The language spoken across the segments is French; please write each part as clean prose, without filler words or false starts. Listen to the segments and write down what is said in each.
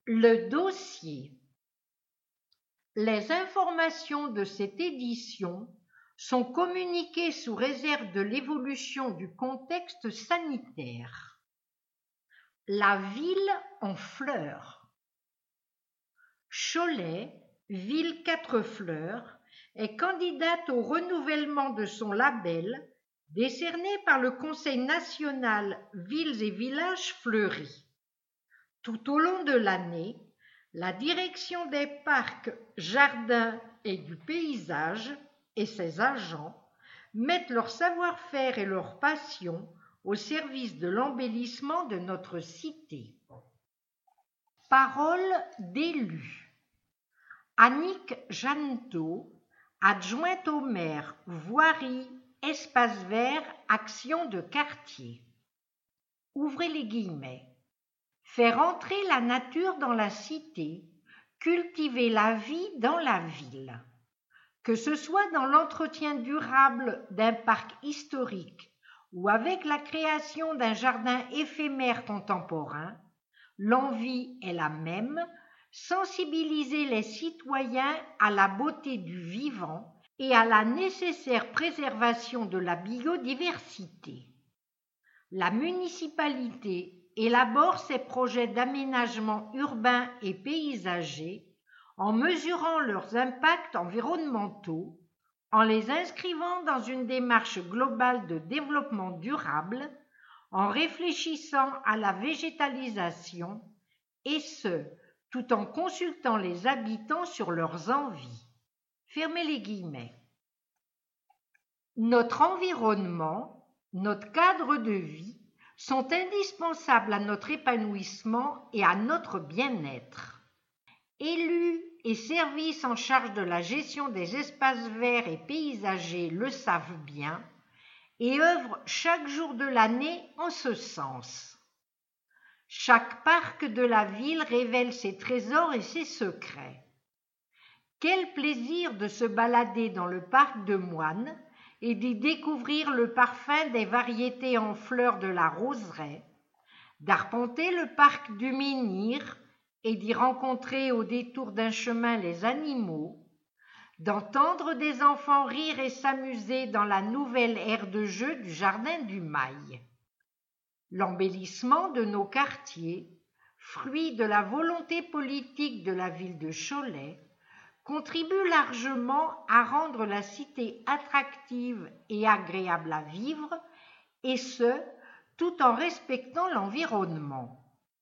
Le dossier. Les informations de cette édition sont communiquées sous réserve de l'évolution du contexte sanitaire. La ville en fleurs. Cholet, ville 4 fleurs, est candidate au renouvellement de son label décerné par le Conseil national Villes et Villages Fleuris. Tout au long de l'année, la direction des parcs, jardins et du paysage et ses agents mettent leur savoir-faire et leur passion au service de l'embellissement de notre cité. Parole d'élus. Annick Jeannetot, adjointe au maire, voirie, espace vert, action de quartier. Ouvrez les guillemets. Faire entrer la nature dans la cité, cultiver la vie dans la ville. Que ce soit dans l'entretien durable d'un parc historique ou avec la création d'un jardin éphémère contemporain, l'envie est la même, sensibiliser les citoyens à la beauté du vivant et à la nécessaire préservation de la biodiversité. La municipalité élabore ses projets d'aménagement urbain et paysager en mesurant leurs impacts environnementaux, en les inscrivant dans une démarche globale de développement durable, en réfléchissant à la végétalisation, et ce, tout en consultant les habitants sur leurs envies. Fermez les guillemets. Notre environnement, notre cadre de vie, sont indispensables à notre épanouissement et à notre bien-être. Élus et services en charge de la gestion des espaces verts et paysagers le savent bien et œuvrent chaque jour de l'année en ce sens. Chaque parc de la ville révèle ses trésors et ses secrets. Quel plaisir de se balader dans le parc de Moine et d'y découvrir le parfum des variétés en fleurs de la roseraie, d'arpenter le parc du Menhir et d'y rencontrer au détour d'un chemin les animaux, d'entendre des enfants rire et s'amuser dans la nouvelle aire de jeu du jardin du Mail. L'embellissement de nos quartiers, fruit de la volonté politique de la ville de Cholet, contribue largement à rendre la cité attractive et agréable à vivre, et ce, tout en respectant l'environnement.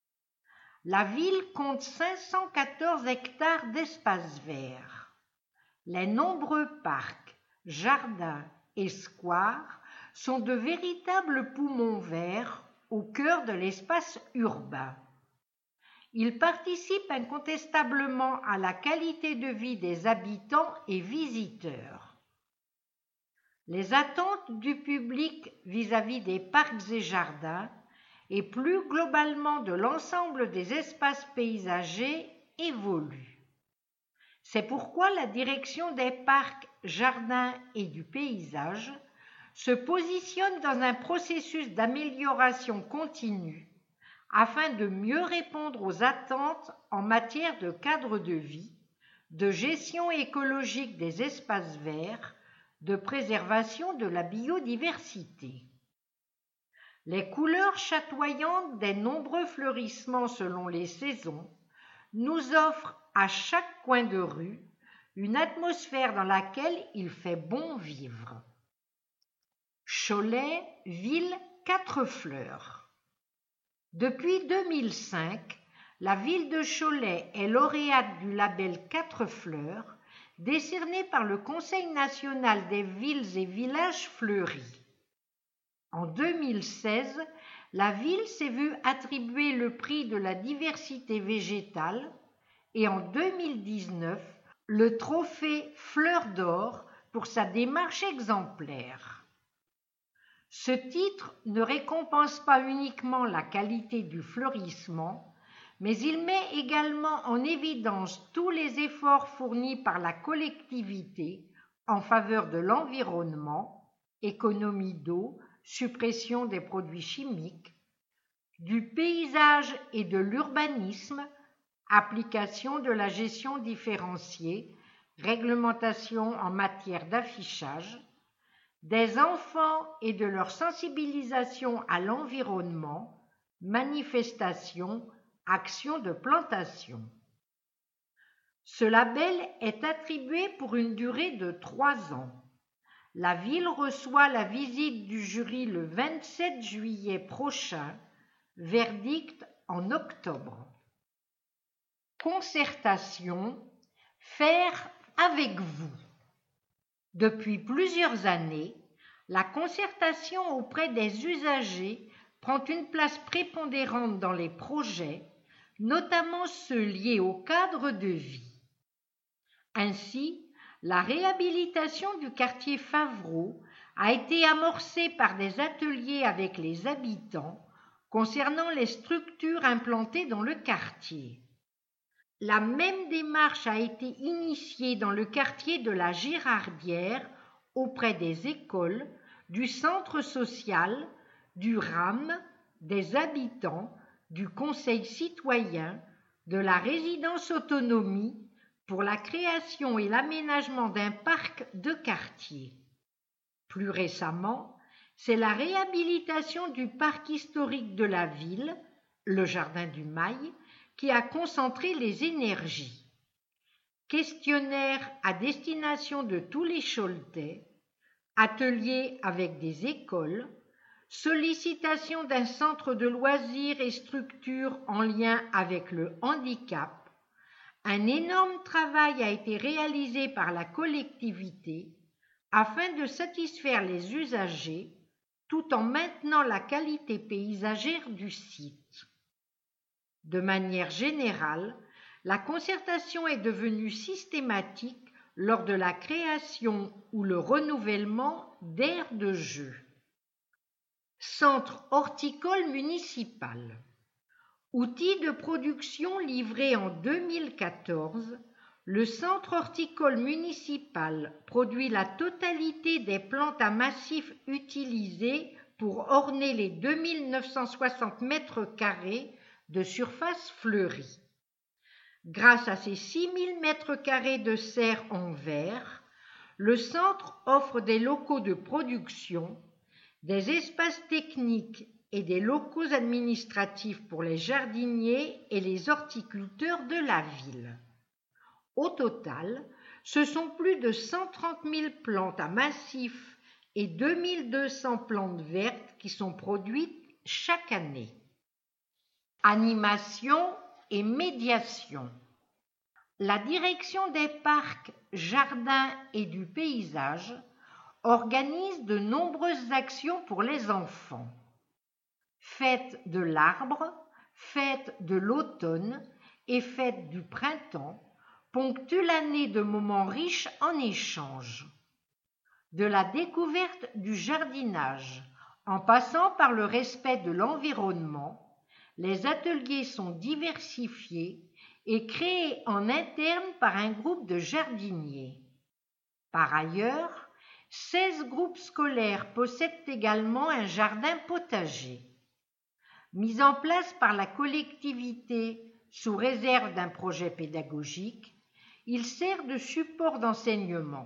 La ville compte 514 hectares d'espaces verts. Les nombreux parcs, jardins et squares sont de véritables poumons verts au cœur de l'espace urbain. Ils participent incontestablement à la qualité de vie des habitants et visiteurs. Les attentes du public vis-à-vis des parcs et jardins et plus globalement de l'ensemble des espaces paysagers évoluent. C'est pourquoi la direction des parcs, jardins et du paysage se positionne dans un processus d'amélioration continue afin de mieux répondre aux attentes en matière de cadre de vie, de gestion écologique des espaces verts, de préservation de la biodiversité. Les couleurs chatoyantes des nombreux fleurissements selon les saisons nous offrent à chaque coin de rue une atmosphère dans laquelle il fait bon vivre. Cholet, ville 4 fleurs. Depuis 2005, la ville de Cholet est lauréate du label 4 fleurs, décerné par le Conseil national des villes et villages fleuris. En 2016, la ville s'est vue attribuer le prix de la diversité végétale et en 2019, le trophée Fleur d'Or pour sa démarche exemplaire. Ce titre ne récompense pas uniquement la qualité du fleurissement, mais il met également en évidence tous les efforts fournis par la collectivité en faveur de l'environnement, économie d'eau, suppression des produits chimiques, du paysage et de l'urbanisme, application de la gestion différenciée, réglementation en matière d'affichage, des enfants et de leur sensibilisation à l'environnement, manifestations, actions de plantation. Ce label est attribué pour une durée de 3 ans. La ville reçoit la visite du jury le 27 juillet prochain, verdict en octobre. Concertation, faire avec vous. Depuis plusieurs années, la concertation auprès des usagers prend une place prépondérante dans les projets, notamment ceux liés au cadre de vie. Ainsi, la réhabilitation du quartier Favreau a été amorcée par des ateliers avec les habitants concernant les structures implantées dans le quartier. La même démarche a été initiée dans le quartier de la Gérardière auprès des écoles, du centre social, du RAM, des habitants, du conseil citoyen, de la résidence autonomie pour la création et l'aménagement d'un parc de quartier. Plus récemment, c'est la réhabilitation du parc historique de la ville, le Jardin du Mail, qui a concentré les énergies. Questionnaire à destination de tous les Choletais, ateliers avec des écoles, sollicitation d'un centre de loisirs et structures en lien avec le handicap, un énorme travail a été réalisé par la collectivité afin de satisfaire les usagers tout en maintenant la qualité paysagère du site. De manière générale, la concertation est devenue systématique lors de la création ou le renouvellement d'aires de jeu. Centre horticole municipal. Outil de production livré en 2014, le centre horticole municipal produit la totalité des plantes à massif utilisées pour orner les 2960 mètres carrés de surface fleurie. Grâce à ses 6000 mètres carrés de serre en verre, le centre offre des locaux de production, des espaces techniques et des locaux administratifs pour les jardiniers et les horticulteurs de la ville. Au total, ce sont plus de 130 000 plantes à massif et 2200 plantes vertes qui sont produites chaque année. Animation et médiation. La direction des parcs, jardins et du paysage organise de nombreuses actions pour les enfants. Fête de l'arbre, fête de l'automne et fête du printemps ponctuent l'année de moments riches en échanges. De la découverte du jardinage, en passant par le respect de l'environnement, les ateliers sont diversifiés et créés en interne par un groupe de jardiniers. Par ailleurs, 16 groupes scolaires possèdent également un jardin potager. Mis en place par la collectivité sous réserve d'un projet pédagogique, il sert de support d'enseignement.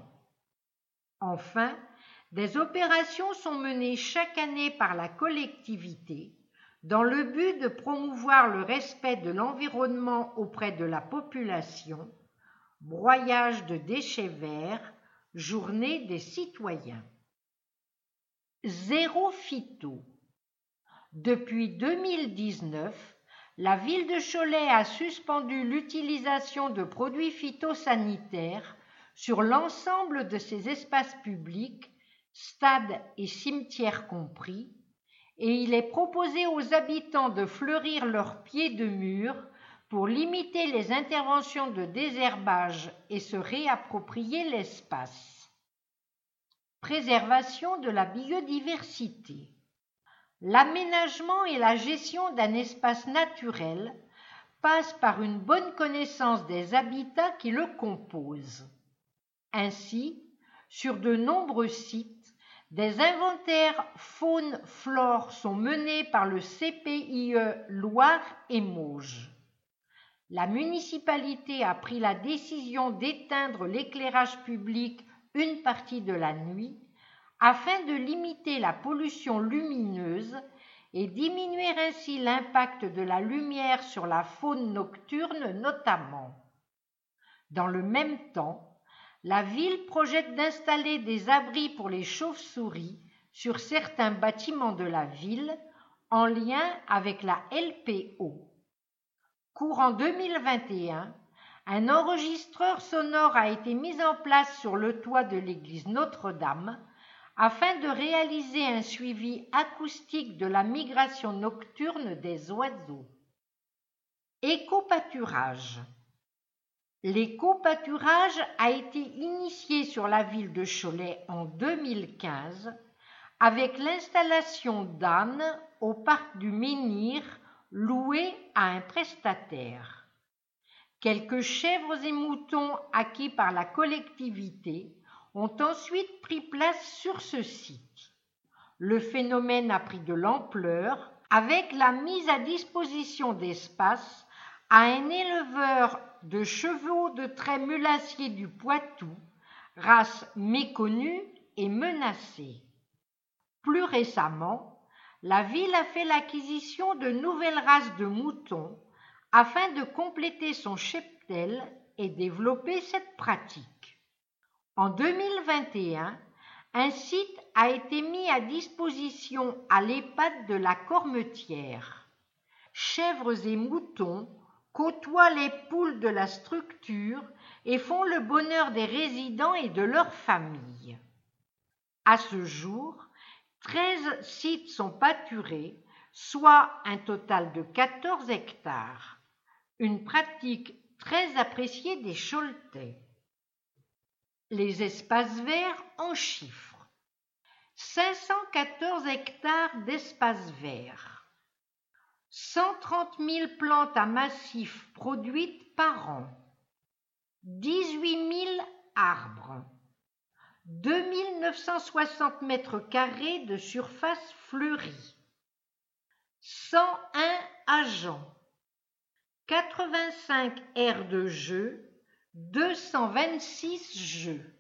Enfin, des opérations sont menées chaque année par la collectivité dans le but de promouvoir le respect de l'environnement auprès de la population, broyage de déchets verts, journée des citoyens. Zéro phyto. Depuis 2019, la ville de Cholet a suspendu l'utilisation de produits phytosanitaires sur l'ensemble de ses espaces publics, stades et cimetières compris, et il est proposé aux habitants de fleurir leurs pieds de mur pour limiter les interventions de désherbage et se réapproprier l'espace. Préservation de la biodiversité. L'aménagement et la gestion d'un espace naturel passent par une bonne connaissance des habitats qui le composent. Ainsi, sur de nombreux sites, des inventaires faune-flore sont menés par le CPIE Loire et Mauges. la municipalité a pris la décision d'éteindre l'éclairage public une partie de la nuit afin de limiter la pollution lumineuse et diminuer ainsi l'impact de la lumière sur la faune nocturne notamment. Dans le même temps, la ville projette d'installer des abris pour les chauves-souris sur certains bâtiments de la ville en lien avec la LPO. Courant 2021, un enregistreur sonore a été mis en place sur le toit de l'église Notre-Dame afin de réaliser un suivi acoustique de la migration nocturne des oiseaux. Éco-pâturage. L'éco-pâturage a été initié sur la ville de Cholet en 2015 avec l'installation d'ânes au parc du Menhir loués à un prestataire. Quelques chèvres et moutons acquis par la collectivité ont ensuite pris place sur ce site. Le phénomène a pris de l'ampleur avec la mise à disposition d'espace à un éleveur de chevaux de trait mulassier du Poitou, race méconnue et menacée. Plus récemment, la ville a fait l'acquisition de nouvelles races de moutons afin de compléter son cheptel et développer cette pratique. En 2021, un site a été mis à disposition à l'EHPAD de la Cormetière. Chèvres et moutons côtoient les poules de la structure et font le bonheur des résidents et de leurs familles. À ce jour, 13 sites sont pâturés, soit un total de 14 hectares. Une pratique très appréciée des Choletais. Les espaces verts en chiffres. 514 hectares d'espaces verts. 130 000 plantes à massifs produites par an. 18 000 arbres. 2 960 mètres carrés de surface fleurie. 101 agents. 85 aires de jeu, 226 jeux.